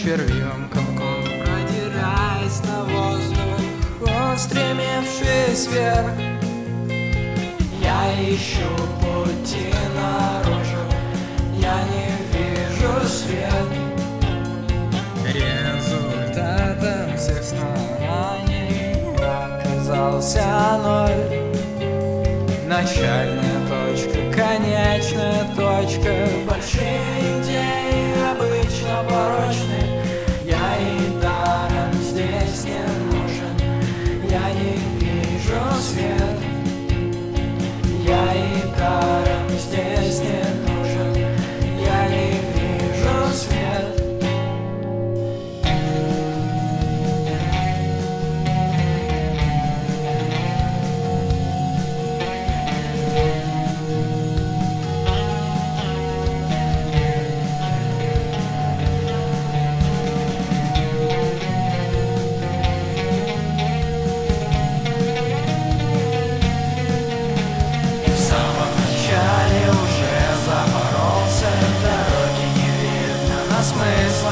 червивым комком, продираясь на воздух, устремившись вверх. Я ищу пути наружу, я не вижу свет. Результатом всех стараний оказался ноль. Начальная точка, конечная точка. Большие идеи обычно порочны. Я и даром здесь не нужен. Я не вижу свет. Я и даром здесь не нужен. Я не вижу свет. Смысл